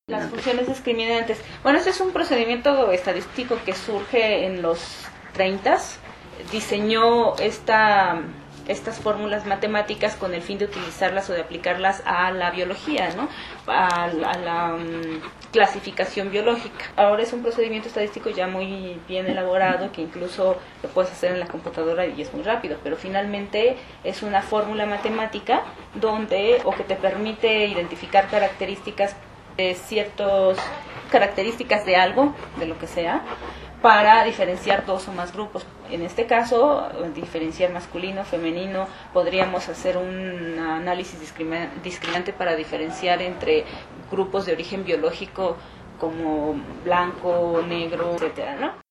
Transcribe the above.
Las funciones discriminantes. Bueno, este es un procedimiento estadístico que surge en los 30. Diseñó estas fórmulas matemáticas con el fin de utilizarlas o de aplicarlas a la biología, ¿no? A la clasificación biológica. Ahora es un procedimiento estadístico ya muy bien elaborado, que incluso lo puedes hacer en la computadora y es muy rápido, pero finalmente es una fórmula matemática que te permite identificar características características de algo, de lo que sea, para diferenciar dos o más grupos. En este caso, diferenciar masculino, femenino, podríamos hacer un análisis discriminante para diferenciar entre grupos de origen biológico como blanco, negro, etcétera, ¿no?